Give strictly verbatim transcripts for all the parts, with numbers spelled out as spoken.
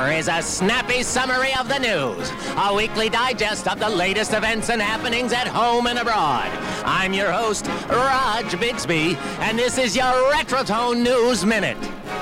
Here is a snappy summary of the news, a weekly digest of the latest events and happenings at home and abroad. I'm your host, Raj Bixby, and this is your Retrotone News Minute.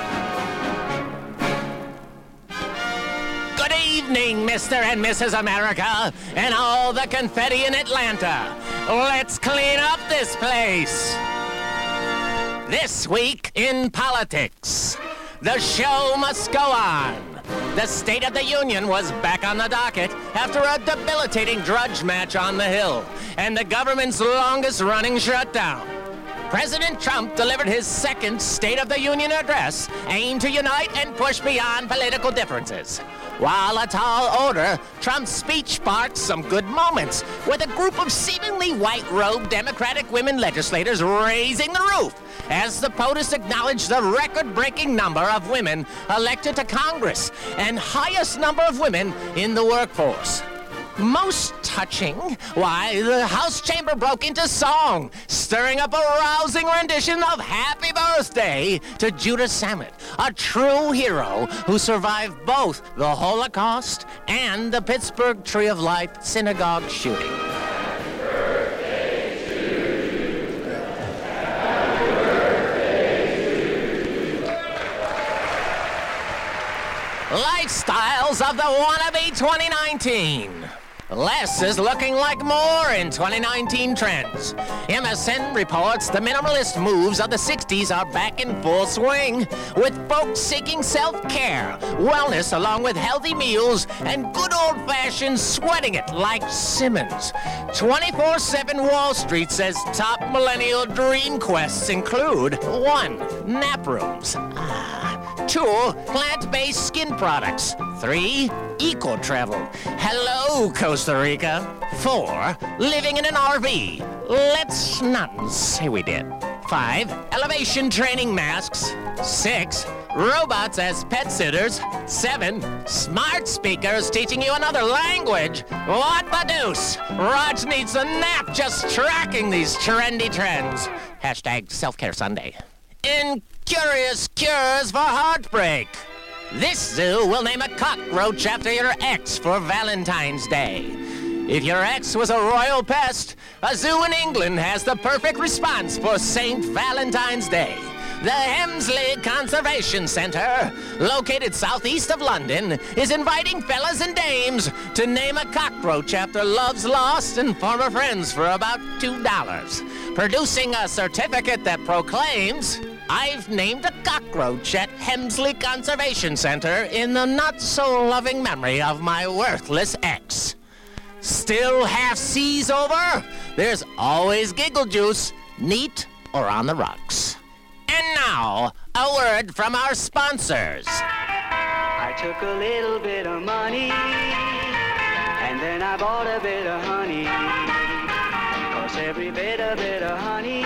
Good evening, Mister and Missus America, and all the confetti in Atlanta. Let's clean up this place. This week in politics, the show must go on. The State of the Union was back on the docket after a debilitating drudge match on the Hill and the government's longest-running shutdown. President Trump delivered his second State of the Union address, aimed to unite and push beyond political differences. While a tall order, Trump's speech sparked some good moments, with a group of seemingly white-robed Democratic women legislators raising the roof as the POTUS acknowledged the record-breaking number of women elected to Congress and highest number of women in the workforce. Most touching, why, the House chamber broke into song, stirring up a rousing rendition of Happy Birthday to Judah Samet, a true hero who survived both the Holocaust and the Pittsburgh Tree of Life synagogue shooting. Lifestyles of the wannabe twenty nineteen. Less is looking like more in twenty nineteen trends. M S N reports the minimalist moves of the sixties are back in full swing, with folks seeking self-care, wellness along with healthy meals, and good old-fashioned sweating it like Simmons. twenty-four seven Wall Street says top millennial dream quests include one Nap rooms. Ah. Two, plant-based skin products. Three, eco-travel. Hello, Costa Rica. Four, living in an R V. Let's not say we did. Five, elevation training masks. Six, robots as pet sitters. Seven, smart speakers teaching you another language. What the deuce? Raj needs a nap just tracking these trendy trends. Hashtag Self-Care Sunday. In Curious Cures for Heartbreak, this zoo will name a cockroach after your ex for Valentine's Day. If your ex was a royal pest, a zoo in England has the perfect response for Saint Valentine's Day. The Hemsley Conservation Centre, located southeast of London, is inviting fellas and dames to name a cockroach after love's lost and former friends for about two dollars. Producing a certificate that proclaims, I've named a cockroach at Hemsley Conservation Center in the not-so-loving memory of my worthless ex. Still half seas over? There's always giggle juice, neat or on the rocks. And now, a word from our sponsors. I took a little bit of money, and then I bought a bit of honey. 'Cause every bit of bit of honey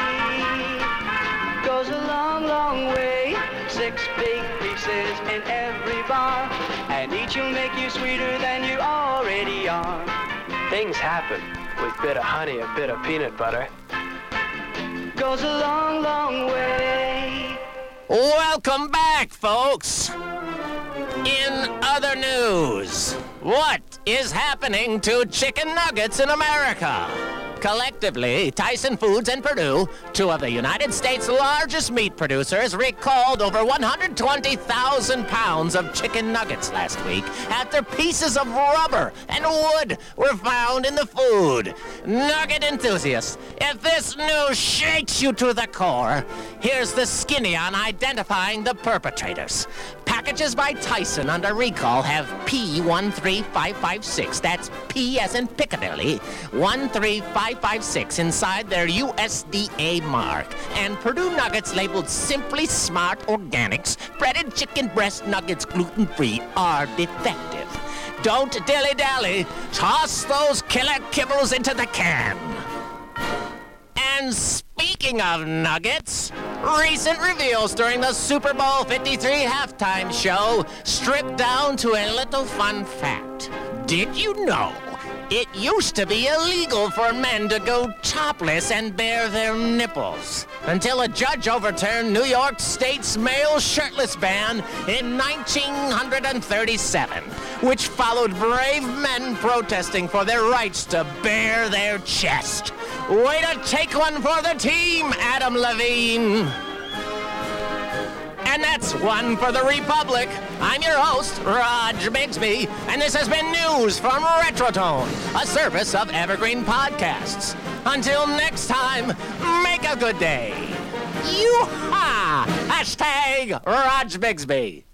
goes a long, long way. Six big pieces in every bar, and each will make you sweeter than you already are. Things happen with bit of honey, a bit of peanut butter. Goes a long, long way. Welcome back, folks. In other news, what is happening to chicken nuggets in America? Collectively, Tyson Foods and Perdue, two of the United States' largest meat producers, recalled over one hundred twenty thousand pounds of chicken nuggets last week after pieces of rubber and wood were found in the food. Nugget enthusiasts, if this news shakes you to the core, here's the skinny on identifying the perpetrators. Packages by Tyson under recall have P one three five five six, that's P as in Piccadilly, one three five five six inside their U S D A mark, and Perdue Nuggets labeled Simply Smart Organics, breaded chicken breast nuggets gluten-free, are defective. Don't dilly-dally, toss those killer kibbles into the can. And speaking of nuggets, recent reveals during the Super Bowl fifty-three halftime show stripped down to a little fun fact. Did you know It used to be illegal for men to go topless and bare their nipples until a judge overturned New York State's male shirtless ban in nineteen thirty-seven, which followed brave men protesting for their rights to bare their chest. Way to take one for the team, Adam Levine. And that's one for the Republic. I'm your host, Raj Bigsby, and this has been news from Retrotone, a service of Evergreen Podcasts. Until next time, make a good day. Yoo-ha! Hashtag Raj Bigsby.